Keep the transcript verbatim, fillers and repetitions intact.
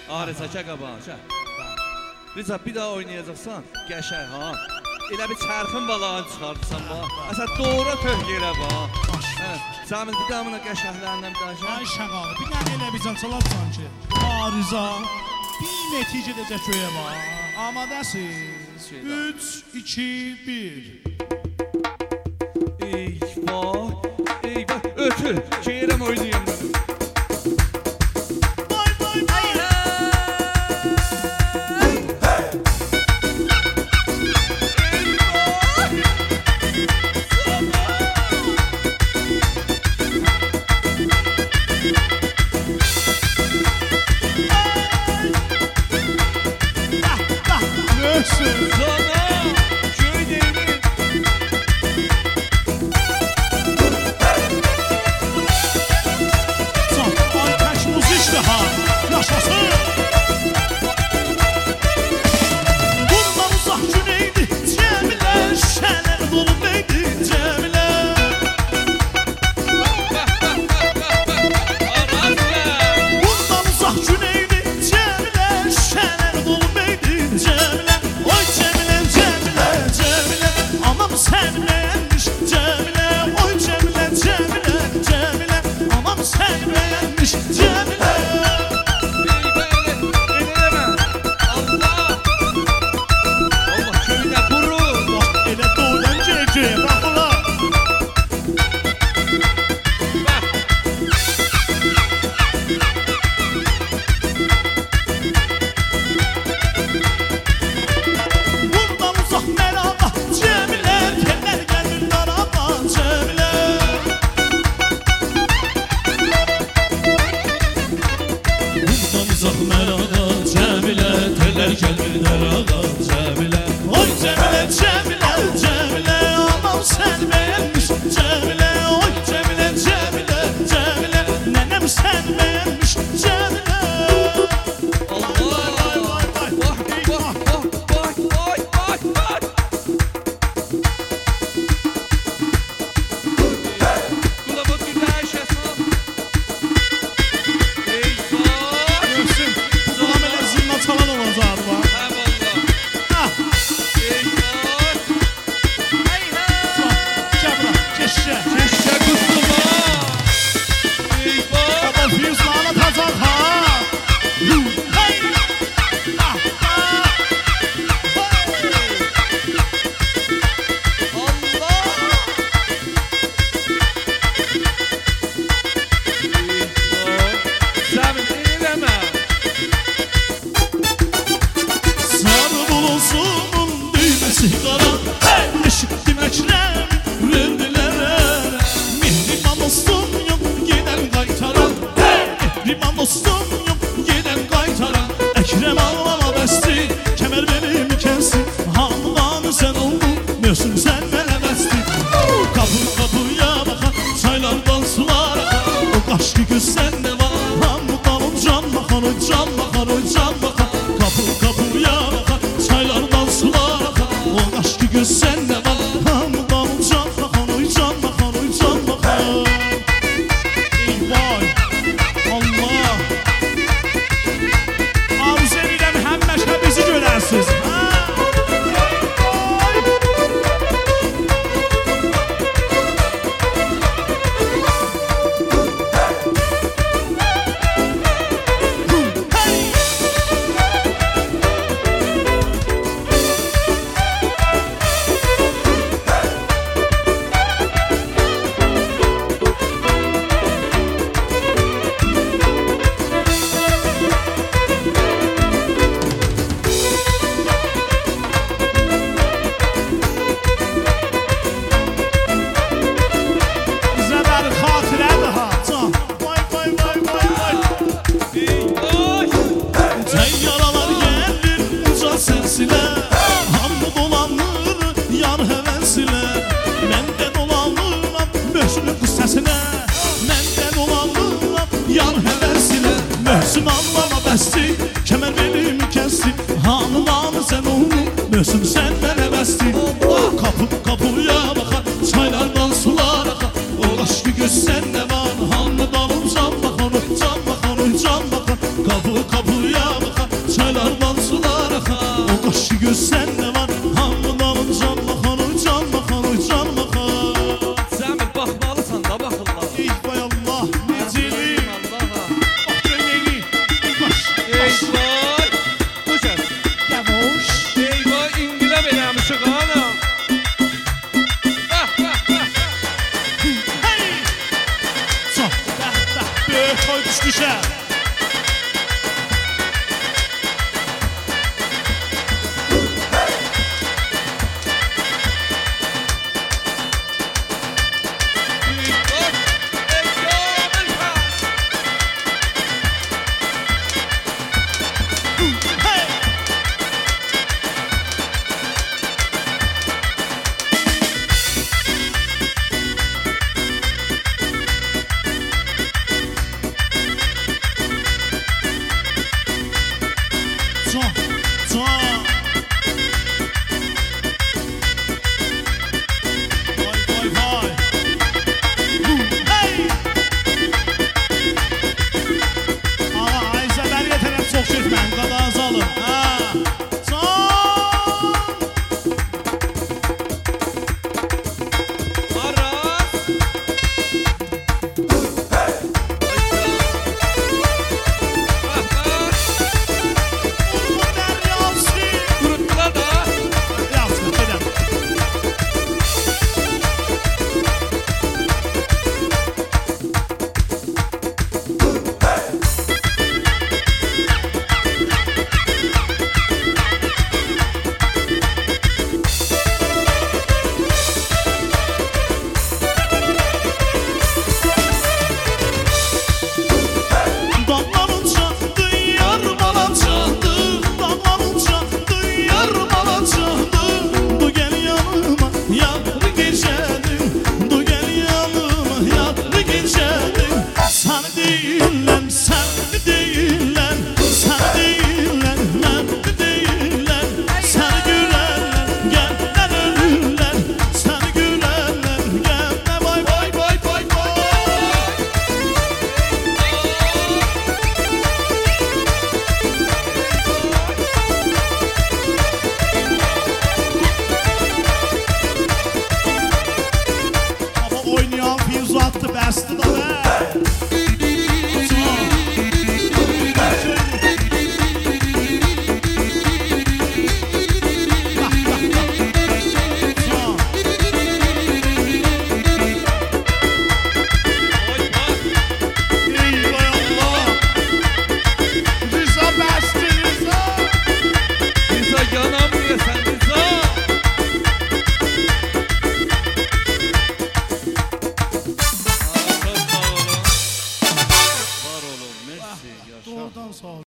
Arıza çək qabağa, çək. Rica, bir daha oynayacaqsan, qəşəng ha. Elə bir çərxin balağını çıxardırsan bax. Əsəl doğru tövk elə bax. Səmin bir daha buna qəşənglərindən bir daha çək. Ay şəqalı, bir dənə elə bir can çalarsan ki, arıza bir nəticə edəcək köyə bax. Amadəsiz. üç, iki, bir. Eyvah, eyvah, ötür, çeyrəm oynayayım dedim. Vay vay vay. Sana köy devrin. Can, ay tək muzikdir ha, yaşasın. Bundan uzaq güneydi Cəmilə, şələr dolu neydi Cəmilə. Bundan uzaq güneydi Cəmilə, şələr dolu neydi Cəmilə. Oy Cəmilə, Cəmilə, Cəmilə, anam sənməyənmiş Cəmilə. Oy Cəmilə, Cəmilə, Cəmilə, anam sənməyənmiş Cəmilə. Elə doğudan gecəyə bax ola. Bundan uzaq məraqa Cəmilə, tellər gəlir naraqa Cəmilə. Bundan uzaq məraqa Cəmilə, tellər gəlir naraqa Cəmilə. Oy Cəmilə, Cəmilə, Cəmilə, anam sənməyənmiş Cəmilə. Oy Cəmilə, Cəmilə, Cəmilə, nənəm sənməyənmiş Cəmilə. Vay vay vay vay vay. Görsün, bu zaman elə zilma çalan olacaq var. Ha, gəl bura, keşişə. Baba füyüzünü anlatacaq ha. Hey! Ha, ha! Sarı bulunsunun düğmesi qara. Hey! Eşitdim əkrəm, verdilərə. Mehriban dostum yox, gedən qaytaran. Hey! Mehriban dostum yox, gedən qaytaran. Əkrəm ağlama bəsti, kəmər benim kəsin. Hamıdan sən oldun, möhsün sən mənə bəsti. Qapı qapıya baxan, çaylardan sular axan. O qaşqı göz səndə var, hamıdan o can baxan, o can baxan, o can baxan. Qapı qapıya baxan, çaylardan sular axan. O qaşqı göz səndə var, hamıdan o can baxan, o can baxan, o can baxan. Ey vay, Allah. Arzu edirəm həmməşə bizi görərsiz. Ha? Bizə bəri xatirədir ha, can. Vay vay vay vay vay. Təyyaralar gəlir uca səsilə. Hamı dolanır yar həvəsilə. Mən də dolanıram möhsünün qız səsinə. Mən də dolanıram yar həvəsilə. Möhsün anlama bəsti, kəmər benim kəsdi. Hanıman sən onu, möhsün sən mənə bəsti. Qapı qapıya baxan, çaylardan sular axan. O qaşqı göz səndə var, hamıdan o can baxan, o can baxan, o can baxan. Qapı qapıya baxan. Qaşı göz səndə var. Hamıdan can baxan, can baxan, can baxan. Cəmil baxmalısan da baxırlar. Ey vay Allah, necəli. Allaha. Bax gör neyli. Baş, Ey baş. vay. Bu kəs. Yavaş. Ey vay inqilab eləmişik ana. Bax, bax, bax. Hey! Çox, bəh, bəh, böyük toy düşdü şəhər. Can, can. Vay, vay, vay. Hey! Ağa, Ayşə, bəriyə tərəf çox getmən, qadağız alın. Ha! Can! Aras. Bax, bax. Urma dəryası. Qurutdular da. Yazsın, gedəm. Dağların çatdı, yar bana çatdı. Dağların çatdı, yar bana çatdı. Du gel yanıma, yatlı gecədim. Du gel yanıma, yatlı gecədim. Səni deyirlər, səni deyirlər. Səni deyirlər, mənə deyirlər. Səni gülərlər, gəllər ölürlər. Səni gülərlər, gəllər vay vay vay vay vay. Baba oynayan Firuz attı, bəsdi da bə. Can. Bax, bax, bax. Can. Oy, bax. Ey vay Allah. Rıza bəsdi, Rıza. Rıza yanamıyorsan Rıza. Aa, çok sağ olun. Var olun. Merci. Yaşa. Doğrudan sağ ol.